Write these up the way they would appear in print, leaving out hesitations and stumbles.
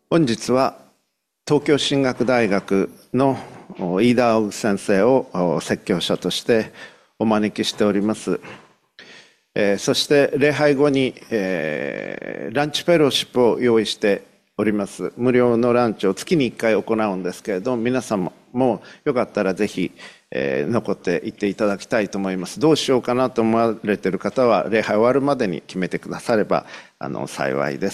本日は東京進学大学の飯田仰先生を説教者としてお招きしております。そして礼拝後にランチフェローシップを用意しております。無料のランチを月に1回行うんですけれど、皆様もよかったらぜひ残っていっていただきたいと思います。どうしようかなと思われている方は礼拝終わるまでに決めてくだされば幸いです。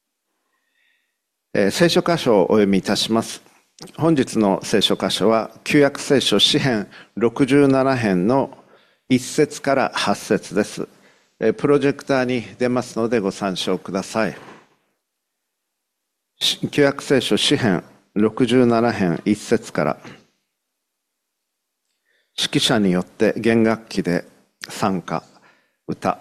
聖書箇所をお読みいたします。本日の聖書箇所は旧約聖書詩編67編の1節から8節です。プロジェクターに出ますのでご参照ください。旧約聖書詩編67編1節から、指揮者によって弦楽器で賛歌歌。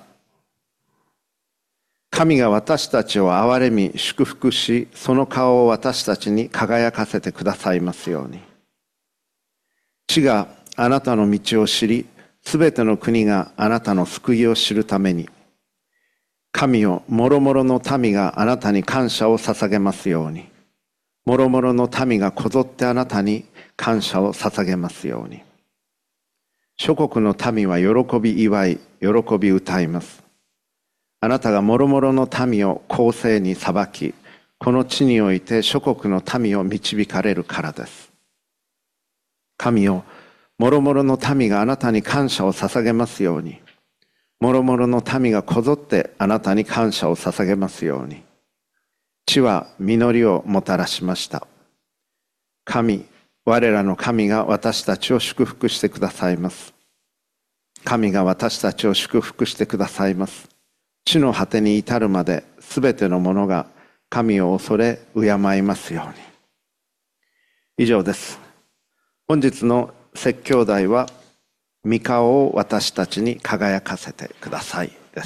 神が私たちを憐れみ祝福し、その顔を私たちに輝かせてくださいますように。地があなたの道を知り、すべての国があなたの救いを知るために。神よ、もろもろの民があなたに感謝を捧げますように。もろもろの民がこぞってあなたに感謝を捧げますように。諸国の民は喜び祝い、喜び歌います。あなたがもろもろの民を公正に裁き、この地において諸国の民を導かれるからです。神よ、もろもろの民があなたに感謝を捧げますように。もろもろの民がこぞってあなたに感謝を捧げますように。地は実りをもたらしました。神、我らの神が私たちを祝福してくださいます。神が私たちを祝福してくださいます。地の果てに至るまで、すべてのものが神を恐れ敬いますように。以上です。本日の説教題は、御顔を私たちに輝かせてくださいです。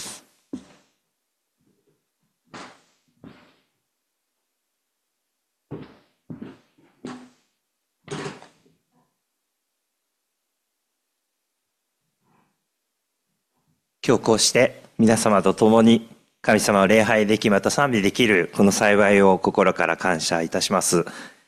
今日こうして皆様と共に神様を礼拝でき、また賛美できるこの幸いを心から感謝いたします。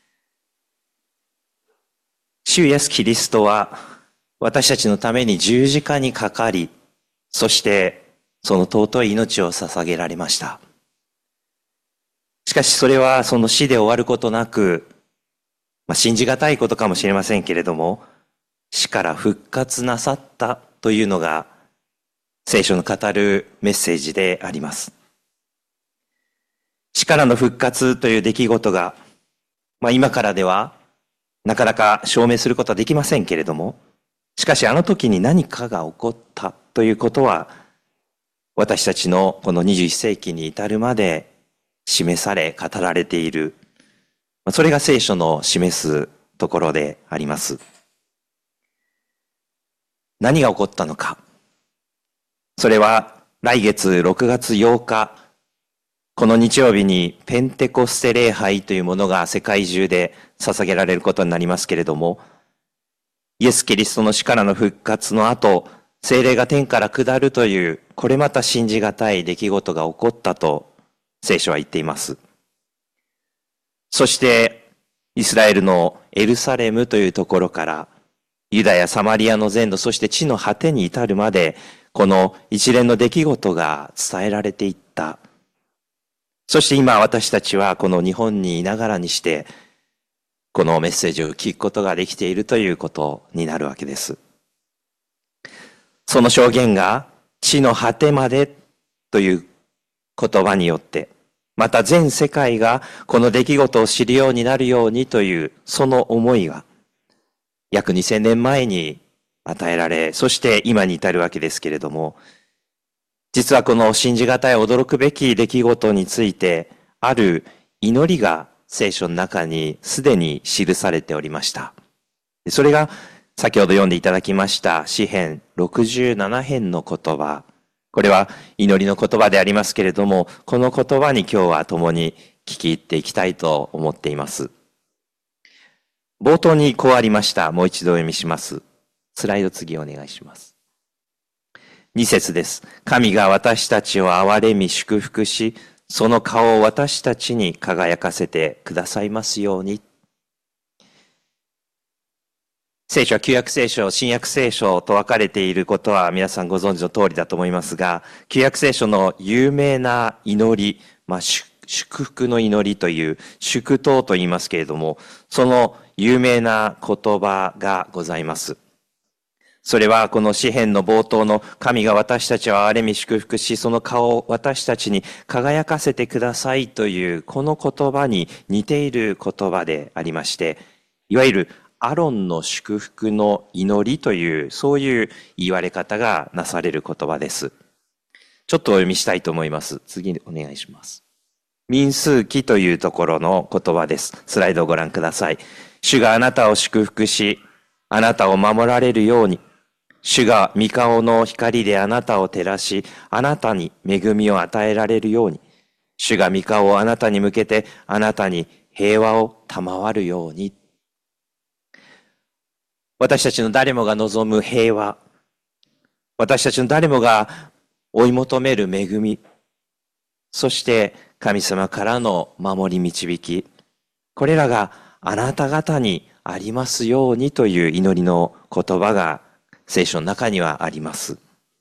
主イエスキリストは私たちのために十字架にかかり、そしてその尊い命を捧げられました。しかしそれはその死で終わることなく、信じがたいことかもしれませんけれども、死から復活なさったというのが聖書の語るメッセージであります。死からの復活という出来事が、今からではなかなか証明することはできませんけれども、しかしあの時に何かが起こったということは、私たちのこの21世紀に至るまで示され語られている、それが聖書の示すところであります。何が起こったのか。それは来月6月8日、この日曜日にペンテコステ礼拝というものが世界中で捧げられることになりますけれども、イエス・キリストの死からの復活の後、聖霊が天から下るという、これまた信じがたい出来事が起こったと聖書は言っています。そしてイスラエルのエルサレムというところから、ユダヤ、サマリアの全土、そして地の果てに至るまで、この一連の出来事が伝えられていった。そして今私たちはこの日本にいながらにして、このメッセージを聞くことができているということになるわけです。その証言が地の果てまでという言葉によって、また全世界がこの出来事を知るようになるようにというその思いが約2000年前に与えられ、そして今に至るわけですけれども、実はこの信じがたい驚くべき出来事について、ある祈りが聖書の中にすでに記されておりました。それが先ほど読んでいただきました詩編67編の言葉。これは祈りの言葉でありますけれども、この言葉に今日は共に聞き入っていきたいと思っています。冒頭にこうありました。もう一度お読みします。スライド次お願いします。2節です。神が私たちを憐れみ祝福し、 その顔を私たちに輝かせてくださいますように。聖書は旧約聖書、新約聖書と分かれていることは皆さんご存知の通りだと思いますが、旧約聖書の有名な祈り、祝福の祈りという祝祷と言いますけれども、その有名な言葉がございます。それはこの詩篇の冒頭の神が私たちを憐れみ祝福し、その顔を私たちに輝かせてくださいというこの言葉に似ている言葉でありまして、いわゆるアロンの祝福の祈りというそういう言われ方がなされる言葉です。ちょっとお読みしたいと思います。次お願いします。民数記というところの言葉です。スライドをご覧ください。主があなたを祝福し、あなたを守られるように、主が御顔の光であなたを照らし、あなたに恵みを与えられるように、主が御顔をあなたに向けて、あなたに平和を賜るように。私たちの誰もが望む平和、私たちの誰もが追い求める恵み、そして神様からの守り導き、これらがあなた方にありますようにという祈りの言葉が聖書の中にはあります。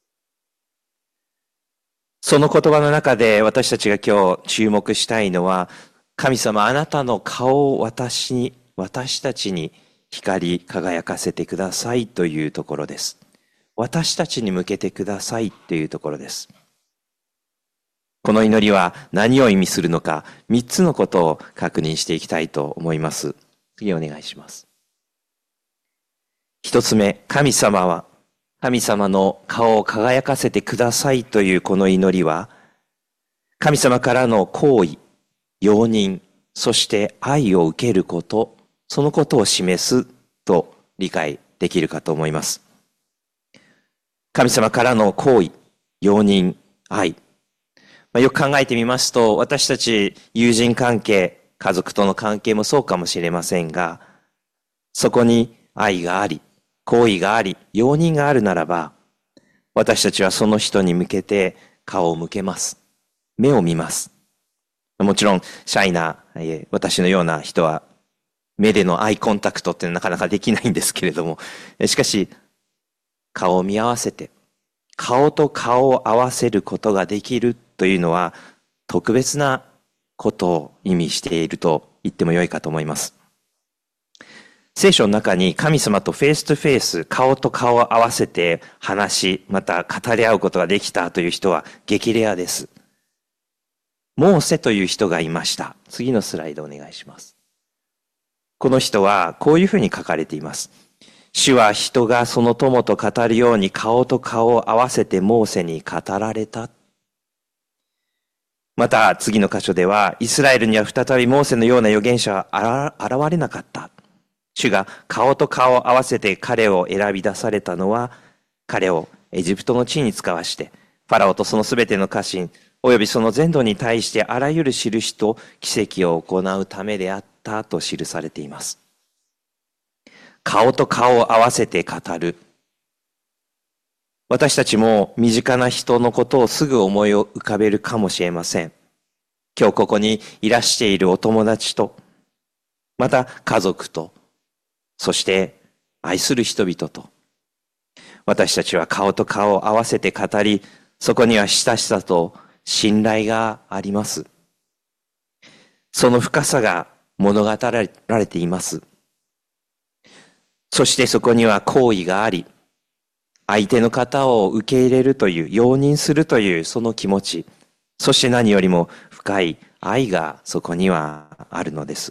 その言葉の中で私たちが今日注目したいのは、神様あなたの顔を私たちに光り輝かせてくださいというところです。私たちに向けてくださいというところです。この祈りは何を意味するのか、3つのことを確認していきたいと思います。次お願いします。一つ目、神様の顔を輝かせてくださいというこの祈りは、神様からの行為、容認、そして愛を受けること、そのことを示すと理解できるかと思います。神様からの行為、容認、愛。よく考えてみますと、私たち友人関係、家族との関係もそうかもしれませんが、そこに愛があり、行為があり、容認があるならば、私たちはその人に向けて顔を向けます。目を見ます。もちろん、シャイな、私のような人は、目でのアイコンタクトってなかなかできないんですけれども、しかし、顔を見合わせて、顔と顔を合わせることができるというのは、特別なことを意味していると言ってもよいかと思います。聖書の中に神様とフェイストゥフェイス、顔と顔を合わせて話し、また語り合うことができたという人は激レアです。モーセという人がいました。次のスライドお願いします。この人はこういうふうに書かれています。主は人がその友と語るように顔と顔を合わせてモーセに語られた。また次の箇所では、イスラエルには再びモーセのような預言者は現れなかった。主が顔と顔を合わせて彼を選び出されたのは、彼をエジプトの地に使わして、ファラオとそのすべての家臣、およびその全土に対してあらゆる印と奇跡を行うためであったと記されています。顔と顔を合わせて語る。私たちも身近な人のことをすぐ思い浮かべるかもしれません。今日ここにいらしているお友達と、また家族と、そして愛する人々と、私たちは顔と顔を合わせて語り、そこには親しさと信頼があります。その深さが物語られています。そしてそこには好意があり、相手の方を受け入れるという、容認するというその気持ち、そして何よりも深い愛がそこにはあるのです。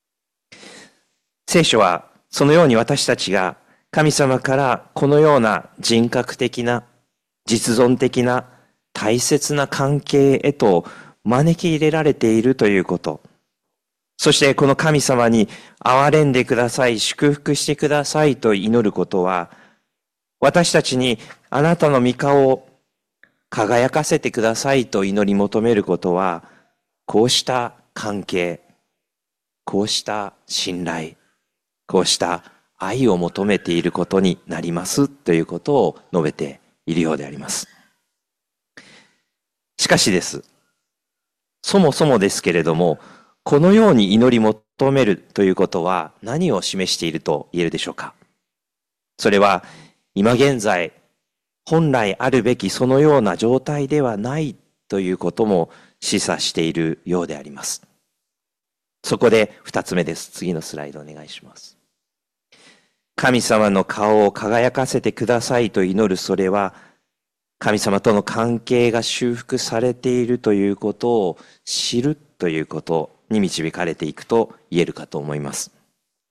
聖書はそのように私たちが神様からこのような人格的な、実存的な大切な関係へと招き入れられているということ。そしてこの神様に憐れんでください、祝福してくださいと祈ることは、私たちにあなたの御顔を輝かせてくださいと祈り求めることは、こうした関係、こうした信頼、こうした愛を求めていることになりますということを述べているようであります。しかしです。 そもそもですけれども、このように祈り求めるということは何を示していると言えるでしょうか。それは今現在、本来あるべきそのような状態ではないということも示唆しているようであります。そこで二つ目です。次のスライドお願いします。神様の顔を輝かせてくださいと祈る、それは神様との関係が修復されているということを知るということに導かれていくと言えるかと思います。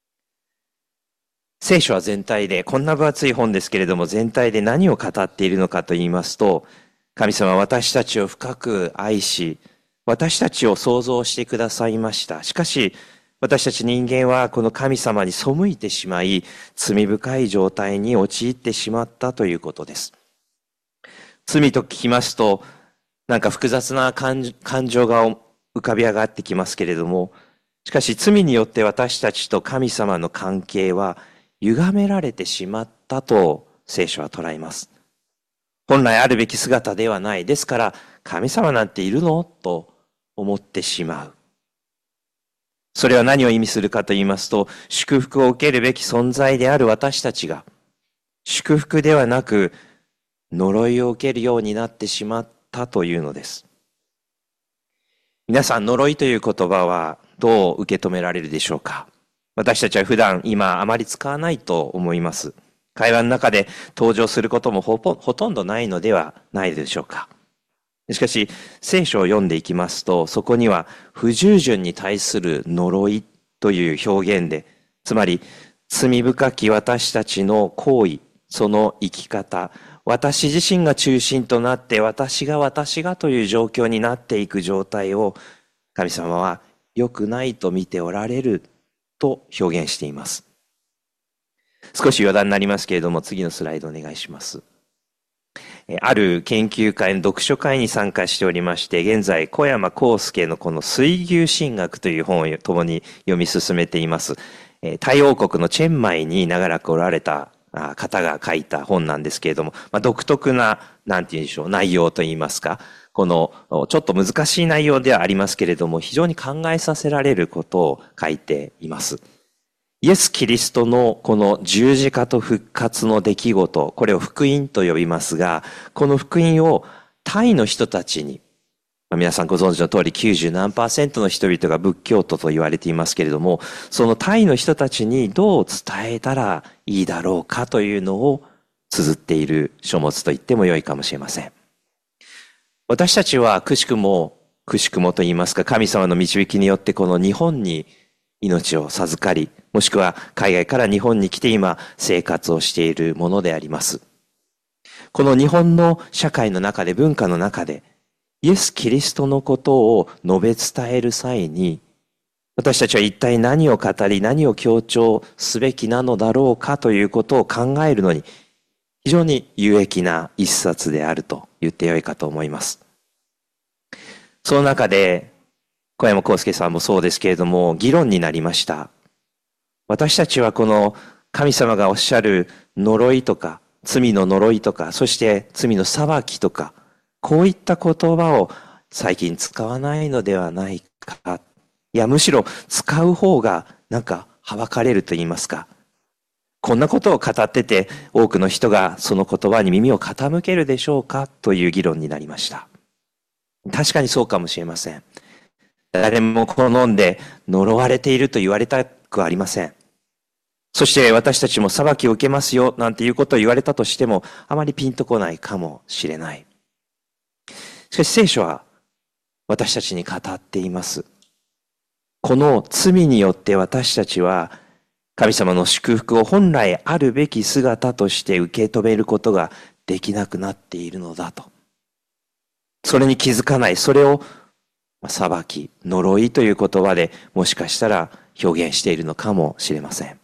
聖書は全体で、こんな分厚い本ですけれども、全体で何を語っているのかと言いますと、神様は私たちを深く愛し、私たちを創造してくださいました。しかし、私たち人間はこの神様に背いてしまい、罪深い状態に陥ってしまったということです。罪と聞きますと、なんか複雑な感情が浮かび上がってきますけれども、しかし罪によって私たちと神様の関係は歪められてしまったと聖書は捉えます。本来あるべき姿ではない。ですから神様なんているのと思ってしまう。それは何を意味するかと言いますと、祝福を受けるべき存在である私たちが、祝福ではなく呪いを受けるようになってしまったというのです。皆さん、呪いという言葉はどう受け止められるでしょうか。私たちは普段今あまり使わないと思います。会話の中で登場することもほとんどないのではないでしょうか。しかし聖書を読んでいきますと、そこには不従順に対する呪いという表現で、つまり罪深き私たちの行為、その生き方、私自身が中心となって私がという状況になっていく状態を神様は良くないと見ておられると表現しています。少し余談になりますけれども、次のスライドお願いします。ある研究会の読書会に参加しておりまして、現在小山康介のこの水牛神学という本を共に読み進めています。タイ王国のチェンマイに長らくおられた方が書いた本なんですけれども、独特な、なんて言うんでしょう、内容といいますか、このちょっと難しい内容ではありますけれども、非常に考えさせられることを書いています。イエス・キリストのこの十字架と復活の出来事、これを福音と呼びますが、この福音をタイの人たちに、皆さんご存知の通り90何%の人々が仏教徒と言われていますけれども、そのタイの人たちにどう伝えたらいいだろうかというのを綴っている書物と言っても良いかもしれません。私たちはくしくもと言いますか、神様の導きによってこの日本に命を授かり、もしくは海外から日本に来て今生活をしているものであります。この日本の社会の中で、文化の中で、イエス・キリストのことを述べ伝える際に、私たちは一体何を語り、何を強調すべきなのだろうかということを考えるのに、非常に有益な一冊であると言ってよいかと思います。その中で、小山康介さんもそうですけれども、議論になりました。私たちはこの神様がおっしゃる呪いとか、罪の呪いとか、そして罪の裁きとか、こういった言葉を最近使わないのではないか。いや、むしろ使う方がなんかはばかれると言いますか。こんなことを語ってて多くの人がその言葉に耳を傾けるでしょうかという議論になりました。確かにそうかもしれません。誰も好んで呪われていると言われたくありません。そして私たちも裁きを受けますよなんていうことを言われたとしてもあまりピンとこないかもしれない。しかし聖書は私たちに語っています。この罪によって私たちは神様の祝福を本来あるべき姿として受け止めることができなくなっているのだと。それに気づかない、それを裁き、呪いという言葉でもしかしたら表現しているのかもしれません。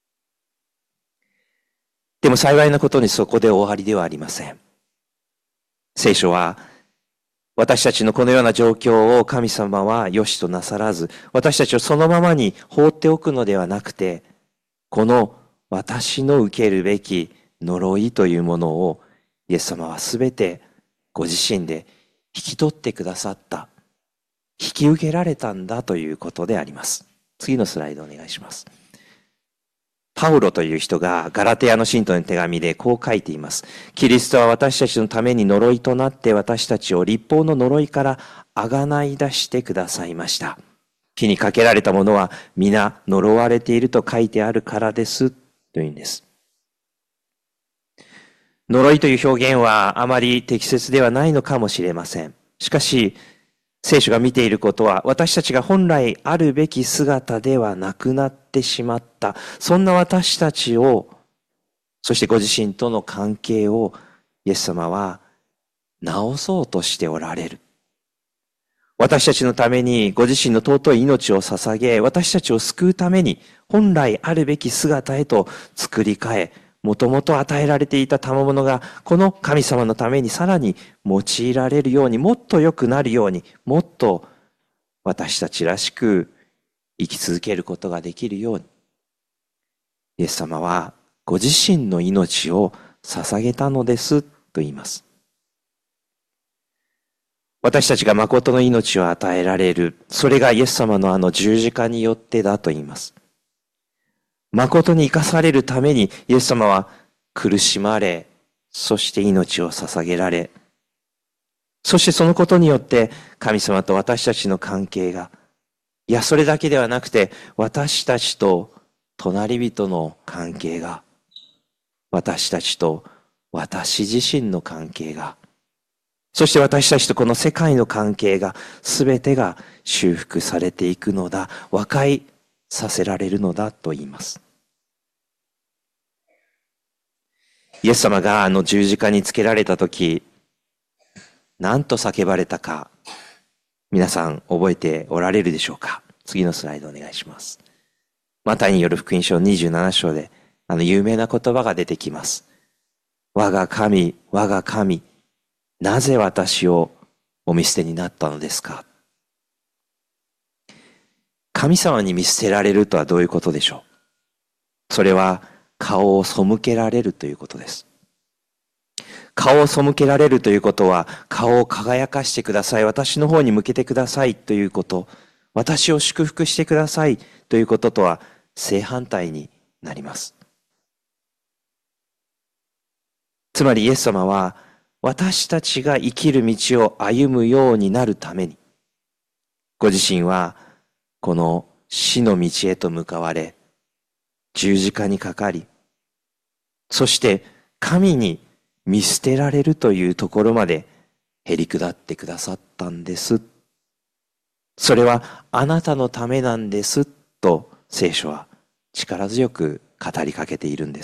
でも幸いなことにそこで終わりではありません。聖書は私たちのこのような状況を神様は良しとなさらず、私たちをそのままに放っておくのではなくて、この私の受けるべき呪いというものをイエス様はすべてご自身で引き取ってくださった。 引き受けられたんだということであります。次のスライドお願いします。パウロという人がガラテヤの信徒の手紙でこう書いています。キリストは私たちのために呪いとなって私たちを律法の呪いからあがない出してくださいました。木にかけられたものは皆呪われていると書いてあるからですというんです。呪いという表現はあまり適切ではないのかもしれません。しかし、聖書が見ていることは、私たちが本来あるべき姿ではなくなってしまった。そんな私たちを、そしてご自身との関係を、イエス様は直そうとしておられる。私たちのためにご自身の尊い命を捧げ、私たちを救うために、本来あるべき姿へと作り変え、もともと与えられていた賜物が、この神様のためにさらに用いられるように、もっと良くなるように、もっと私たちらしく生き続けることができるように、イエス様はご自身の命を捧げたのですと言います。私たちが誠の命を与えられる、それがイエス様のあの十字架によってだと言います。誠に生かされるためにイエス様は苦しまれ、そして命を捧げられ、そしてそのことによって神様と私たちの関係が、いやそれだけではなくて私たちと隣人の関係が、私たちと私自身の関係が、そして私たちとこの世界の関係が全てが修復されていくのだ、和解させられるのだと言います。イエス様があの十字架につけられたとき、何と叫ばれたか、皆さん覚えておられるでしょうか。次のスライドお願いします。マタイによる福音書27章で、あの有名な言葉が出てきます。我が神、我が神、なぜ私をお見捨てになったのですか。神様に見捨てられるとはどういうことでしょう。それは顔を背けられるということです。顔を背けられるということは、顔を輝かしてください、私の方に向けてくださいということ、私を祝福してくださいということとは正反対になります。つまりイエス様は私たちが生きる道を歩むようになるために、ご自身はこの死の道へと向かわれ、十字架にかかり、そして神に見捨てられるというところまでへり下ってくださったんです。それはあなたのためなんですと聖書は力強く語りかけているんです。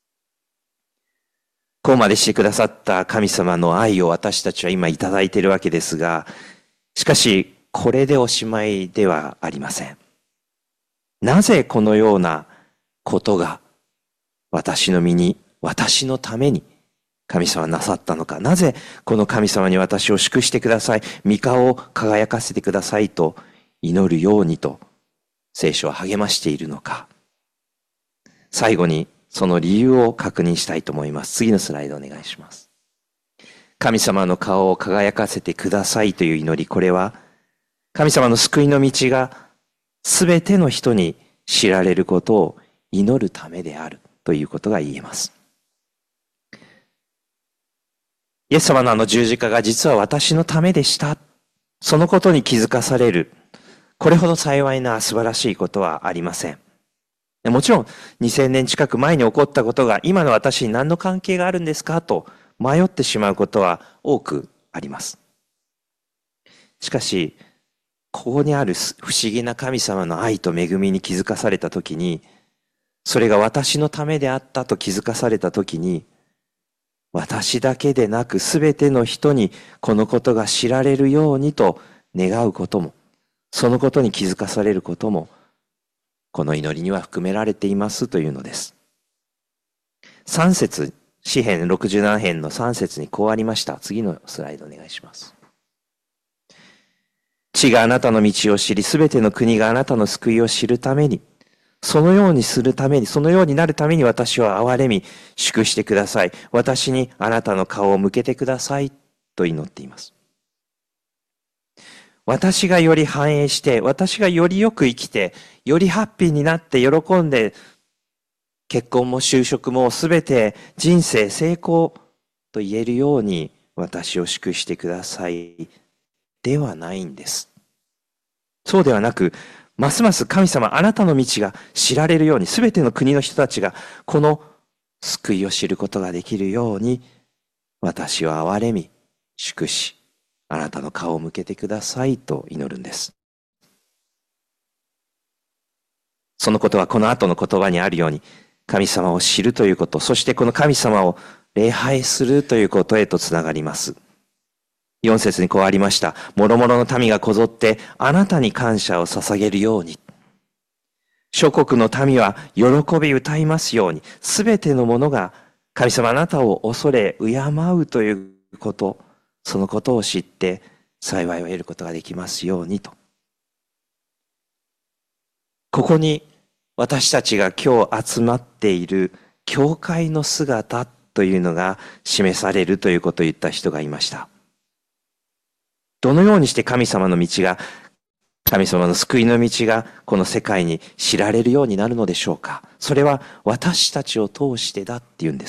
こうまでしてくださった神様の愛を私たちは今いただいているわけですが、しかしこれでおしまいではありません。なぜこのようなことが私の身に、私のために神様なさったのか。なぜこの神様に私を祝してください、御顔を輝かせてくださいと祈るようにと聖書は励ましているのか。最後にその理由を確認したいと思います。次のスライドお願いします。神様の顔を輝かせてくださいという祈り、これは神様の救いの道がすべての人に知られることを祈るためであるということが言えます。イエス様のあの十字架が実は私のためでした。そのことに気づかされる。これほど幸いな素晴らしいことはありません。もちろん2000年近く前に起こったことが今の私に何の関係があるんですかと迷ってしまうことは多くあります。しかし、ここにある不思議な神様の愛と恵みに気づかされたときに、それが私のためであったと気づかされたときに、私だけでなくすべての人にこのことが知られるようにと願うことも、そのことに気づかされることも、この祈りには含められていますというのです。3節、詩編67編の3節にこうありました。次のスライドお願いします。地があなたの道を知り、すべての国があなたの救いを知るために、そのようにするために、そのようになるために私を憐れみ、祝してください。私にあなたの顔を向けてくださいと祈っています。 私がより繁栄して、私がよりよく生きて、よりハッピーになって喜んで、結婚も就職もすべて人生成功と言えるように私を祝してください。ではないんです。そうではなく、ますます神様あなたの道が知られるように、すべての国の人たちがこの救いを知ることができるように、私を憐れみ、祝し、あなたの顔を向けてくださいと祈るんです。そのことはこの後の言葉にあるように、神様を知るということ、そしてこの神様を礼拝するということへとつながります。4節にこうありました。諸々の民がこぞってあなたに感謝を捧げるように。諸国の民は喜び歌いますように。すべてのものが神様あなたを恐れ敬うということ、そのことを知って幸いを得ることができますようにと。ここに私たちが今日集まっている教会の姿というのが示されるということを言った人がいました。どのようにして神様の道が、神様の救いの道がこの世界に知られるようになるのでしょうか。それは私たちを通してだっていうんです。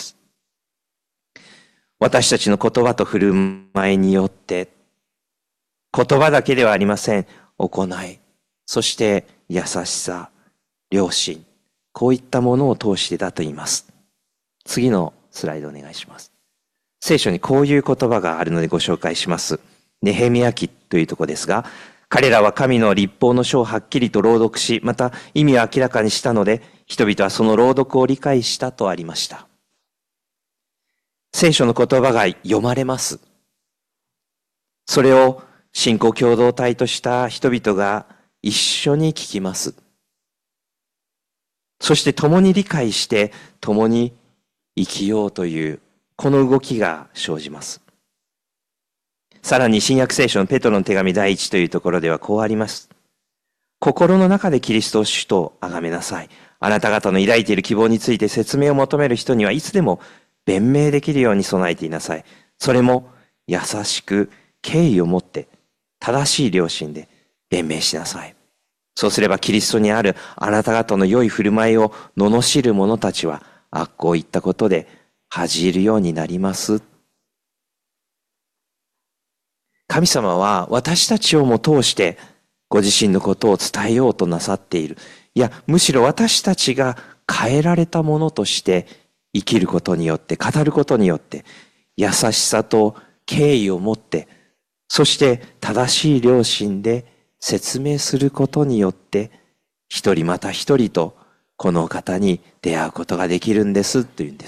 私たちの言葉と振る舞いによって、言葉だけではありません。行い、そして優しさ、良心、こういったものを通してだと言います。次のスライドお願いします。聖書にこういう言葉があるのでご紹介します。ネヘミヤ記というところですが、彼らは神の律法の書をはっきりと朗読し、また意味を明らかにしたので、人々はその朗読を理解したとありました。聖書の言葉が読まれます。それを信仰共同体とした人々が一緒に聞きます。そして共に理解して共に生きようというこの動きが生じます。さらに新約聖書のペトロの手紙第一というところではこうあります。心の中でキリストを主と崇めなさい。あなた方の抱いている希望について説明を求める人にはいつでも弁明できるように備えていなさい。それも優しく敬意を持って正しい良心で弁明しなさい。そうすればキリストにあるあなた方の良い振る舞いを罵る者たちは悪行を言ったことで恥じるようになります。神様は私たちをも通してご自身のことを伝えようとなさっている。いや、むしろ私たちが変えられたものとして生きることによって、語ることによって、優しさと敬意を持って、そして正しい良心で説明することによって、一人また一人とこの方に出会うことができるんですというんです。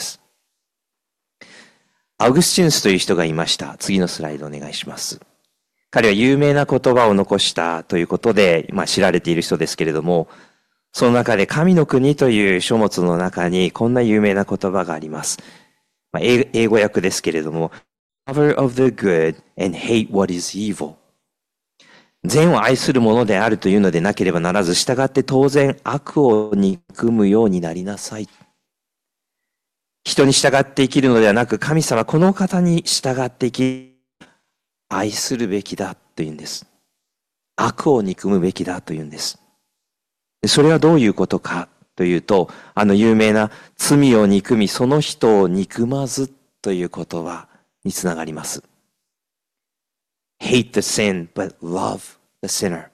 アウグスチヌスという人がいました。次のスライドお願いします。彼は有名な言葉を残したということで、知られている人ですけれども、その中で神の国という書物の中にこんな有名な言葉があります。英語訳ですけれども、Lover of the good and hate what is evil。善を愛するものであるというのでなければならず、従って当然悪を憎むようになりなさい。人に従って生きるのではなく、神様この方に従って生き、愛するべきだというんです。悪を憎むべきだというんです。それはどういうことかというと、有名な罪を憎みその人を憎まずという言葉につながります。Hate the sin but love the sinner。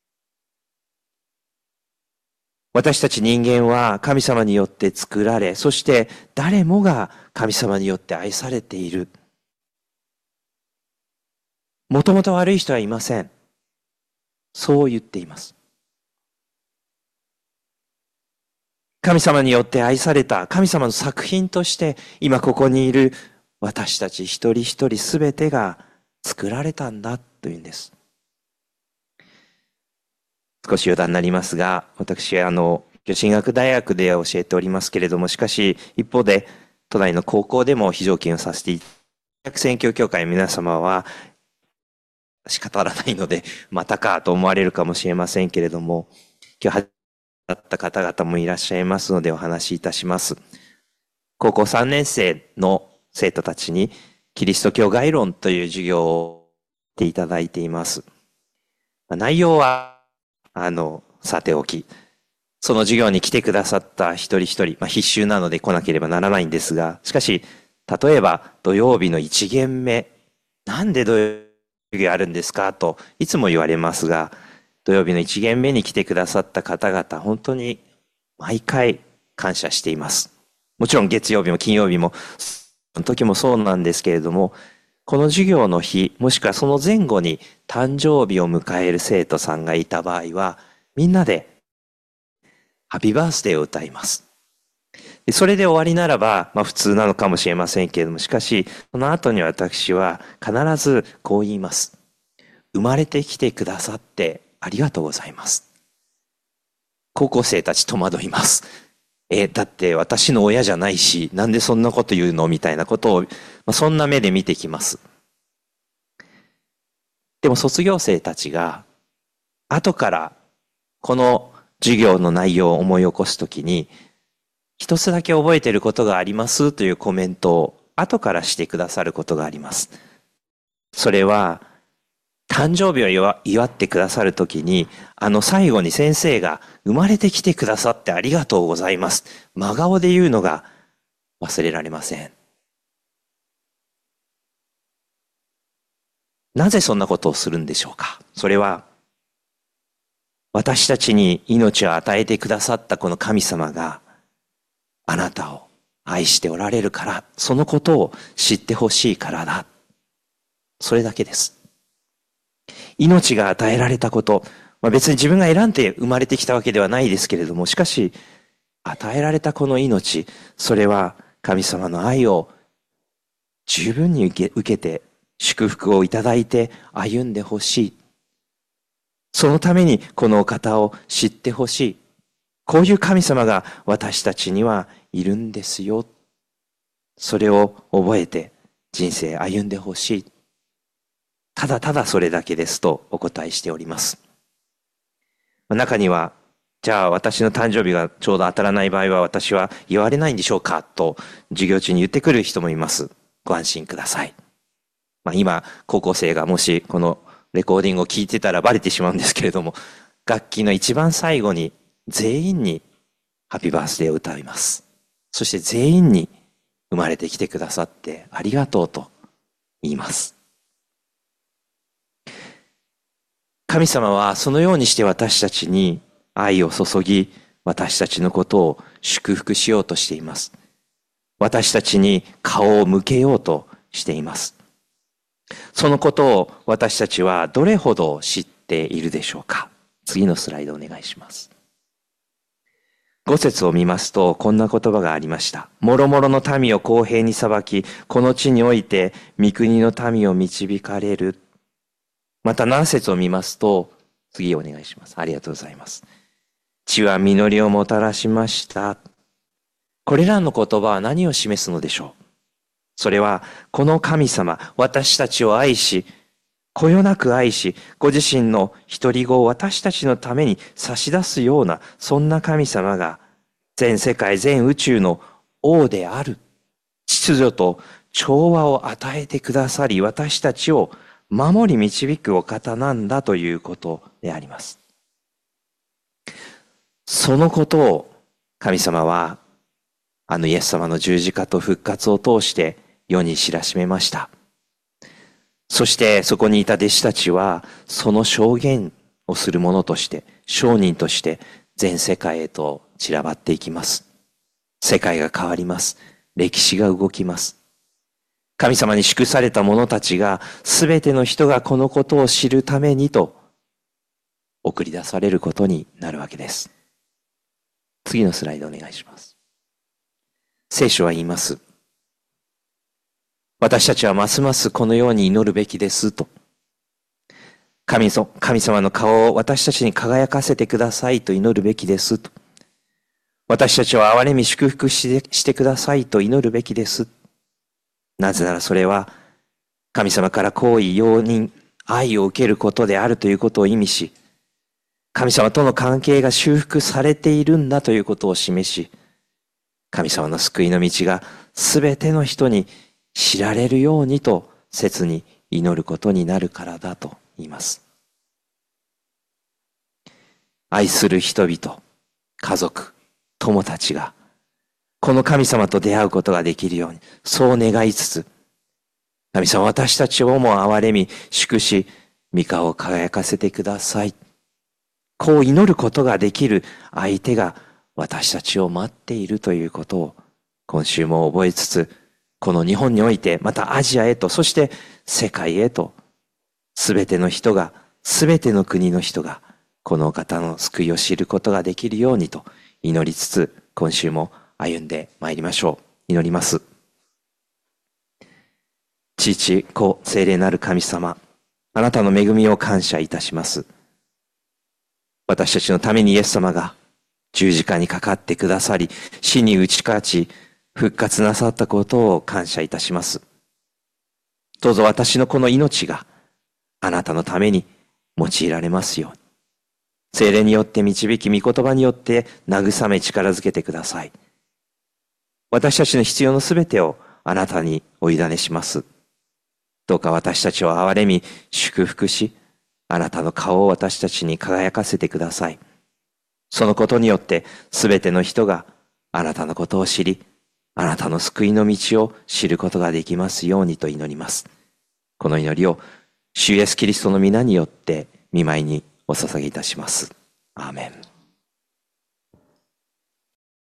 私たち人間は神様によって作られ、そして誰もが神様によって愛されている。もともと悪い人はいません。そう言っています。神様によって愛された神様の作品として今ここにいる私たち一人一人すべてが作られたんだというんです。少し余談になりますが、私女神学大学で教えておりますけれども、しかし一方で都内の高校でも非常勤をさせていただく宣教協会の皆様は仕方がないので、またかと思われるかもしれませんけれども、今日だった方々もいらっしゃいますのでお話しいたします。高校3年生の生徒たちにキリスト教概論という授業をしていただいています。 内容は、さておき、その授業に来てくださった一人一人、必修なので来なければならないんですが、しかし、例えば土曜日の一限目、なんで土曜日あるんですかといつも言われますが、土曜日の一限目に来てくださった方々、本当に毎回感謝しています。もちろん月曜日も金曜日も、その時もそうなんですけれども、この授業の日、もしくはその前後に誕生日を迎える生徒さんがいた場合は、みんなでハッピーバースデーを歌います。それで終わりならば、普通なのかもしれませんけれども、しかし、その後に私は必ずこう言います。生まれてきてくださってありがとうございます。高校生たち戸惑います。だって私の親じゃないし、なんでそんなこと言うのみたいなことを、そんな目で見てきます。でも卒業生たちが、後からこの授業の内容を思い起こすときに、一つだけ覚えていることがありますというコメントを後からしてくださることがあります。それは、誕生日を祝ってくださるときに、最後に先生が生まれてきてくださってありがとうございます。真顔で言うのが忘れられません。なぜそんなことをするんでしょうか。それは、私たちに命を与えてくださったこの神様が、あなたを愛しておられるから、そのことを知ってほしいからだ。それだけです。命が与えられたこと、別に自分が選んで生まれてきたわけではないですけれども、しかし、与えられたこの命、それは神様の愛を十分に受けて、祝福をいただいて歩んでほしい。そのためにこのお方を知ってほしい。こういう神様が私たちにはいるんですよ。それを覚えて人生歩んでほしい。ただただそれだけですとお答えしております。中には、じゃあ私の誕生日がちょうど当たらない場合は私は言われないんでしょうかと授業中に言ってくる人もいます。ご安心ください。今、高校生がもしこのレコーディングを聞いてたらバレてしまうんですけれども、楽器の一番最後に全員にハッピーバースデーを歌います。そして全員に生まれてきてくださってありがとうと言います。神様はそのようにして私たちに愛を注ぎ、私たちのことを祝福しようとしています。私たちに顔を向けようとしています。そのことを私たちはどれほど知っているでしょうか。次のスライドお願いします。5節を見ますとこんな言葉がありました。もろもろの民を公平に裁き、この地において御国の民を導かれる。また7節を見ますと、次お願いします。ありがとうございます。地は実りをもたらしました。これらの言葉は何を示すのでしょう。それは、この神様、私たちを愛し、こよなく愛し、ご自身の一人子を私たちのために差し出すような、そんな神様が、全世界、全宇宙の王である、秩序と調和を与えてくださり、私たちを守り導くお方なんだということであります。そのことを神様は、イエス様の十字架と復活を通して世に知らしめました。そしてそこにいた弟子たちはその証言をする者として、証人として全世界へと散らばっていきます。世界が変わります。歴史が動きます。神様に祝された者たちがすべての人がこのことを知るためにと送り出されることになるわけです。次のスライドお願いします。聖書は言います。私たちはますますこのように祈るべきですと。神様の顔を私たちに輝かせてくださいと祈るべきですと。私たちを憐れみ祝福してくださいと祈るべきです。なぜならそれは神様から行為、容認、愛を受けることであるということを意味し、神様との関係が修復されているんだということを示し、神様の救いの道がすべての人に知られるようにと切に祈ることになるからだと言います。 愛する人々、家族、友たちが、この神様と出会うことができるように、そう願いつつ、神様、私たちをも憐れみ、祝し、御顔を輝かせてください。こう祈ることができる相手が私たちを待っているということを、今週も覚えつつ、この日本において、またアジアへと、そして世界へと、すべての人が、すべての国の人が、このお方の救いを知ることができるようにと祈りつつ、今週も歩んでまいりましょう。祈ります。父、子、聖霊なる神様、あなたの恵みを感謝いたします。私たちのためにイエス様が十字架にかかってくださり、死に打ち勝ち、復活なさったことを感謝いたします。どうぞ私のこの命があなたのために用いられますように。聖霊によって導き、御言葉によって慰め力づけてください。私たちの必要のすべてをあなたにお委ねします。どうか私たちを憐れみ、祝福し、あなたの顔を私たちに輝かせてください。そのことによってすべての人があなたのことを知り、あなたの救いの道を知ることができますようにと祈ります。この祈りを主イエスキリストの皆によって御前にお捧げいたします。アーメン。